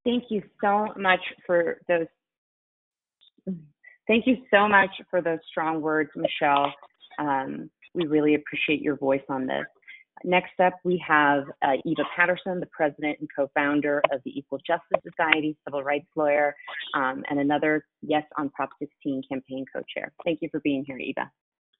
Thank you so much for those. Thank you so much for those strong words, Michelle. We really appreciate your voice on this. Next up, we have Eva Patterson, the president and co-founder of the Equal Justice Society, civil rights lawyer, and another Yes on Prop 16 campaign co-chair. Thank you for being here, Eva.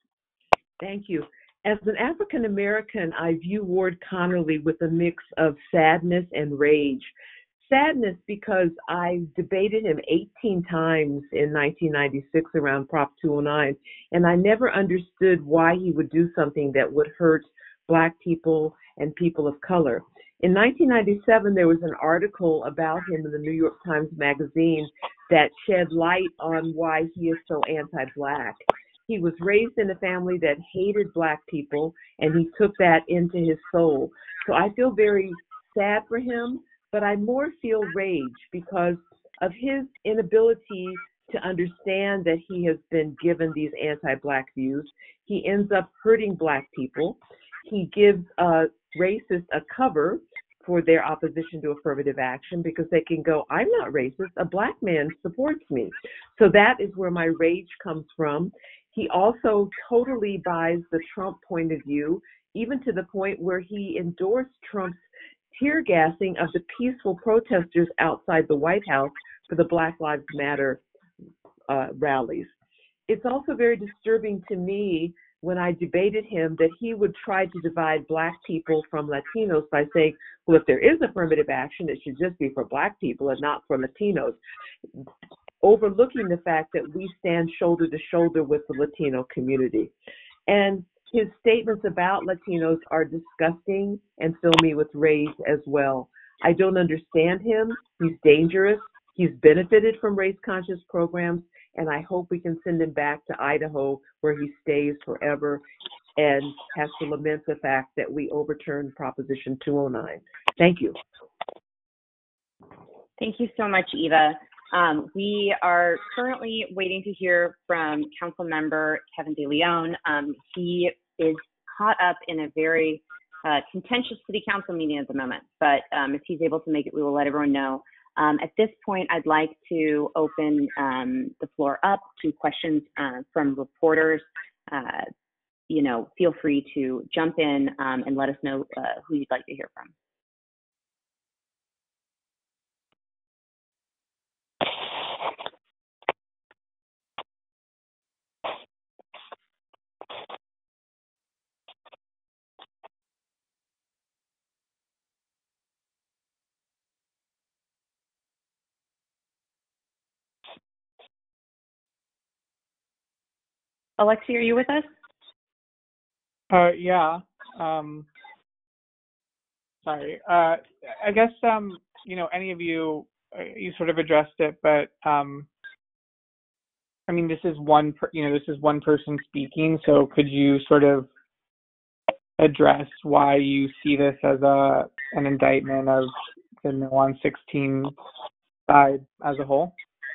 Thank you. As an African American, I view Ward Connerly with a mix of sadness and rage. Sadness because I debated him 18 times in 1996 around Prop 209, and I never understood why he would do something that would hurt Black people and people of color. In 1997, there was an article about him in the New York Times Magazine that shed light on why he is so anti-Black. He was raised in a family that hated Black people, and he took that into his soul. So I feel very sad for him, but I more feel rage because of his inability to understand that he has been given these anti-Black views. He ends up hurting Black people. He gives racists a cover for their opposition to affirmative action because they can go, I'm not racist, a Black man supports me. So that is where my rage comes from. He also totally buys the Trump point of view, even to the point where he endorsed Trump's tear gassing of the peaceful protesters outside the White House for the Black Lives Matter rallies. It's also very disturbing to me when I debated him that he would try to divide Black people from Latinos by saying, well, if there is affirmative action, it should just be for Black people and not for Latinos, overlooking the fact that we stand shoulder to shoulder with the Latino community. And his statements about Latinos are disgusting and fill me with rage as well. I don't understand him. He's dangerous. He's benefited from race-conscious programs, and I hope we can send him back to Idaho where he stays forever and has to lament the fact that we overturned Proposition 209. Thank you. Thank you so much, Eva. We are currently waiting to hear from Council Member Kevin De Leon. He is caught up in a very contentious City Council meeting at the moment, but if he's able to make it, we will let everyone know. At this point, I'd like to open the floor up to questions from reporters. Feel free to jump in and let us know who you'd like to hear from. Alexi, are you with us? Yeah. Sorry. I guess, any of you, you sort of addressed it, but, this is one person speaking, so could you sort of address why you see this as an indictment of the No on 16 side as a whole?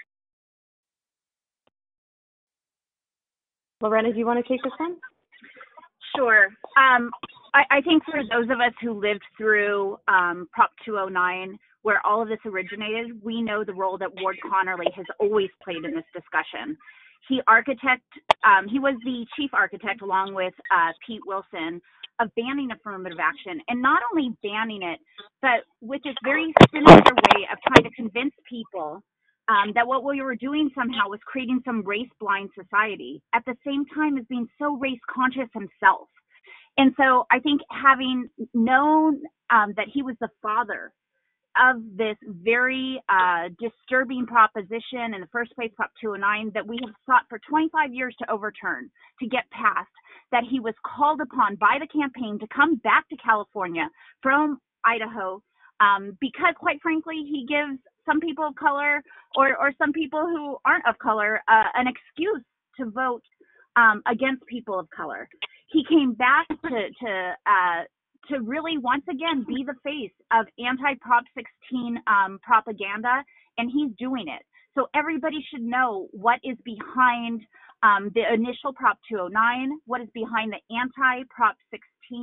Lorena, do you want to take this one? Sure. I think for those of us who lived through Prop 209, where all of this originated, we know the role that Ward Connerly has always played in this discussion. He was the chief architect, along with Pete Wilson, of banning affirmative action, and not only banning it, but with this very sinister way of trying to convince people that what we were doing somehow was creating some race-blind society, at the same time as being so race-conscious himself. And so I think having known that he was the father of this very disturbing proposition in the first place, Prop 209, that we have sought for 25 years to overturn, to get passed, that he was called upon by the campaign to come back to California from Idaho, because quite frankly, he gives some people of color or some people who aren't of color an excuse to vote against people of color. He came back to really once again be the face of anti-Prop 16 propaganda, and he's doing it. So everybody should know what is behind the initial Prop 209, what is behind the anti-Prop 16,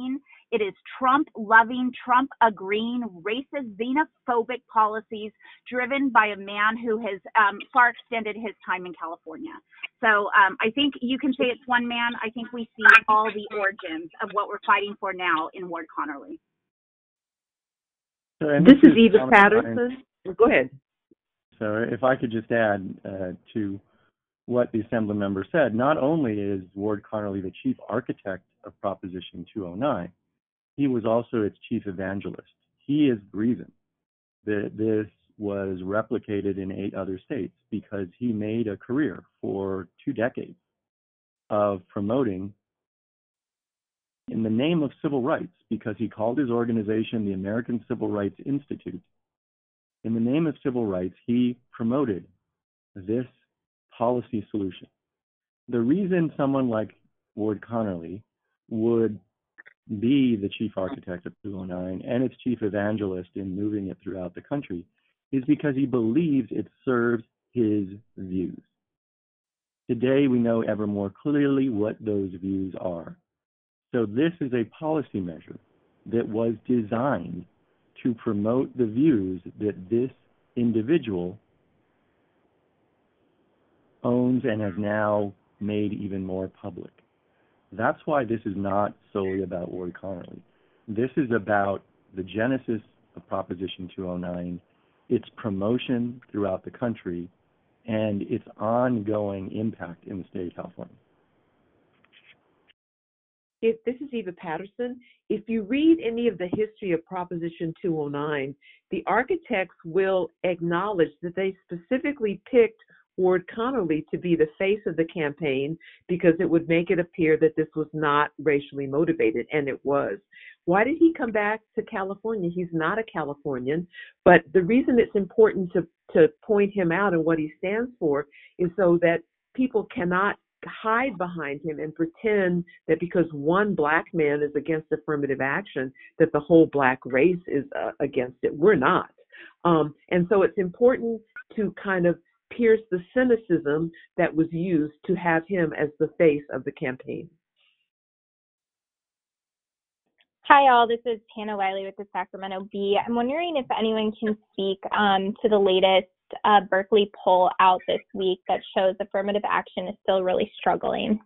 It is Trump-loving, Trump-agreeing, racist, xenophobic policies driven by a man who has far extended his time in California. So I think you can say it's one man. I think we see all the origins of what we're fighting for now in Ward Connerly. So, this is Eva Patterson. Go ahead. So if I could just add to what the Assembly member said, not only is Ward Connerly the chief architect of Proposition 209, he was also its chief evangelist. He is the reason that this was replicated in 8 other states, because he made a career for 2 decades of promoting in the name of civil rights, because he called his organization the American Civil Rights Institute. In the name of civil rights, he promoted this policy solution. The reason someone like Ward Connerly would be the chief architect of 209 and its chief evangelist in moving it throughout the country is because he believes it serves his views. Today, we know ever more clearly what those views are. So this is a policy measure that was designed to promote the views that this individual owns and has now made even more public. That's why this is not solely about Ward Connerly. This is about the genesis of Proposition 209, its promotion throughout the country, and its ongoing impact in the state of California. This is Eva Patterson. If you read any of the history of Proposition 209, the architects will acknowledge that they specifically picked Ward Connerly to be the face of the campaign because it would make it appear that this was not racially motivated, and it was. Why did he come back to California? He's not a Californian, but the reason it's important to point him out and what he stands for is so that people cannot hide behind him and pretend that because one black man is against affirmative action, that the whole black race is against it. We're not. And so it's important to kind of pierce the cynicism that was used to have him as the face of the campaign. Hi, all. This is Hannah Wiley with the Sacramento Bee. I'm wondering if anyone can speak to the latest Berkeley poll out this week that shows affirmative action is still really struggling.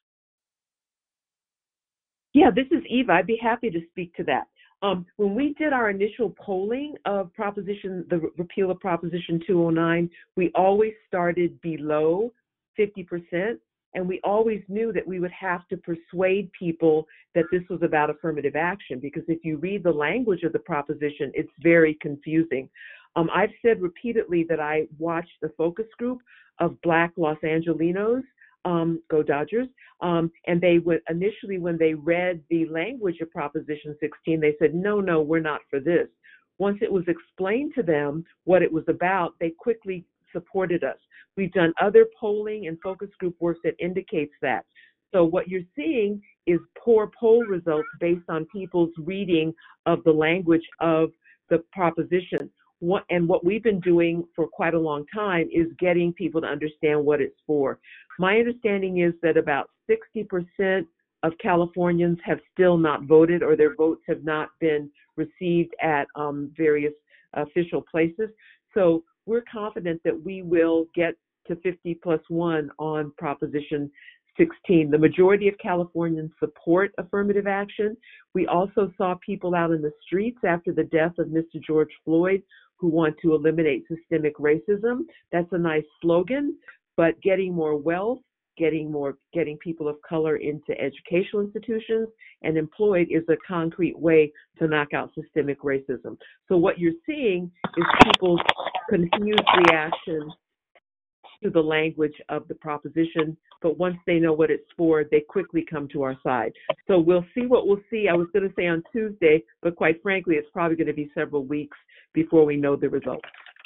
Yeah, this is Eva. I'd be happy to speak to that. When we did our initial polling of the repeal of Proposition 209, we always started below 50%, and we always knew that we would have to persuade people that this was about affirmative action, because if you read the language of the proposition, it's very confusing. I've said repeatedly that I watched the focus group of Black Los Angelinos, go Dodgers, and they would initially, when they read the language of Proposition 16, they said, no, we're not for this. Once it was explained to them what it was about, they quickly supported us. We've done other polling and focus group work that indicates that. So what you're seeing is poor poll results based on people's reading of the language of the proposition. What we've been doing for quite a long time is getting people to understand what it's for. My understanding is that about 60% of Californians have still not voted, or their votes have not been received at various official places. So we're confident that we will get to 50+1 on Proposition 16. The majority of Californians support affirmative action. We also saw people out in the streets after the death of Mr. George Floyd who want to eliminate systemic racism. That's a nice slogan, but getting more wealth, getting people of color into educational institutions and employed is a concrete way to knock out systemic racism. So what you're seeing is people's confused reaction to the language of the proposition, but once they know what it's for, they quickly come to our side. So we'll see what we'll see. I was going to say on Tuesday, but quite frankly, it's probably going to be several weeks before we know the results.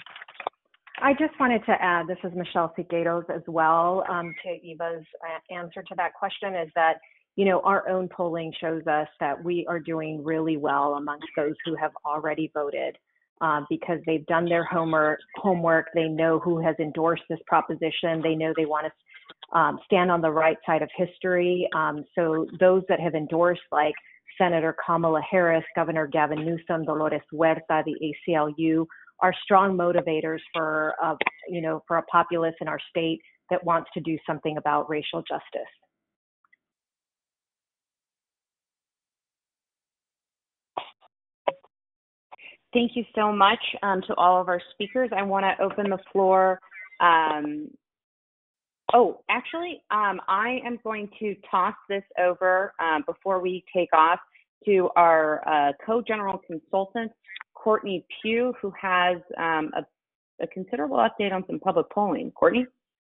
I just wanted to add, this is Michelle Figueiredo as well, to Eva's answer to that question, is that, our own polling shows us that we are doing really well amongst those who have already voted. Because they've done their homework, they know who has endorsed this proposition, they know they want to stand on the right side of history. So those that have endorsed, like Senator Kamala Harris, Governor Gavin Newsom, Dolores Huerta, the ACLU, are strong motivators for, for a populace in our state that wants to do something about racial justice. Thank you so much to all of our speakers. I want to open the floor. I am going to toss this over before we take off to our co-general consultant, Courtney Pugh, who has a considerable update on some public polling. Courtney?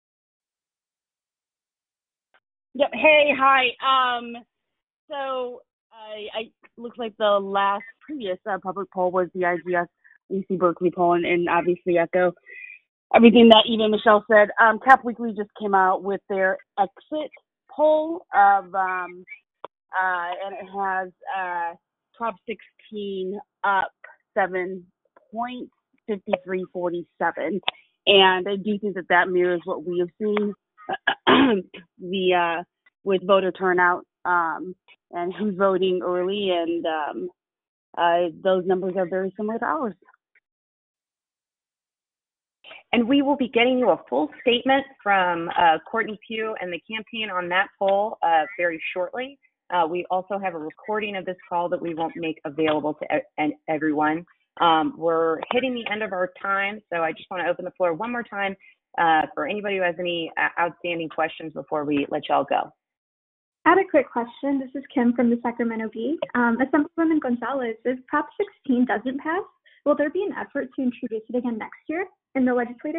Yep. Hey, hi. So I looks like the last previous public poll was the IGS UC Berkeley poll, and obviously echo everything that even Michelle said. Cap Weekly just came out with their exit poll of, and it has top 16 up 7 points, 53-47, and I do think that mirrors what we have seen with voter turnout and who's voting early, and those numbers are very similar to ours. And we will be getting you a full statement from Courtney Pugh and the campaign on that poll very shortly. We also have a recording of this call that we won't make available to everyone. We're hitting the end of our time, so I just want to open the floor one more time for anybody who has any outstanding questions before we let y'all go. I had a quick question. This is Kim from the Sacramento Bee. Assemblywoman Gonzalez, if Prop 16 doesn't pass, will there be an effort to introduce it again next year in the legislature?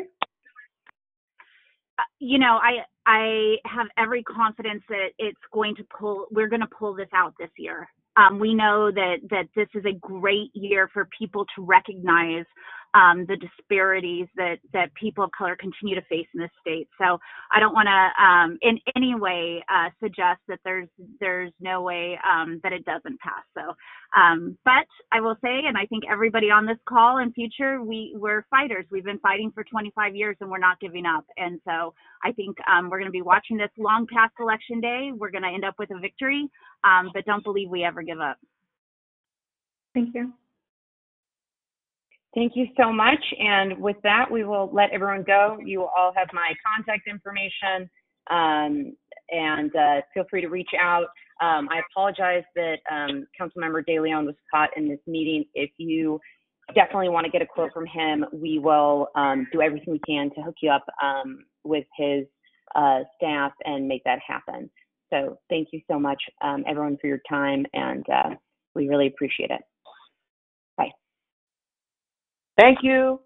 I have every confidence that we're going to pull this out this year. We know that this is a great year for people to recognize the disparities that people of color continue to face in this state. So I don't want to in any way suggest that there's no way that it doesn't pass. So, but I will say, and I think everybody on this call in future, we're fighters. We've been fighting for 25 years and we're not giving up. And so I think we're going to be watching this long past Election Day. We're going to end up with a victory, but don't believe we ever give up. Thank you. Thank you so much. And with that, we will let everyone go. You all have my contact information, and feel free to reach out. I apologize that Councilmember DeLeon was caught in this meeting. If you definitely want to get a quote from him, we will do everything we can to hook you up with his staff and make that happen. So thank you so much, everyone, for your time, and we really appreciate it. Bye. Thank you.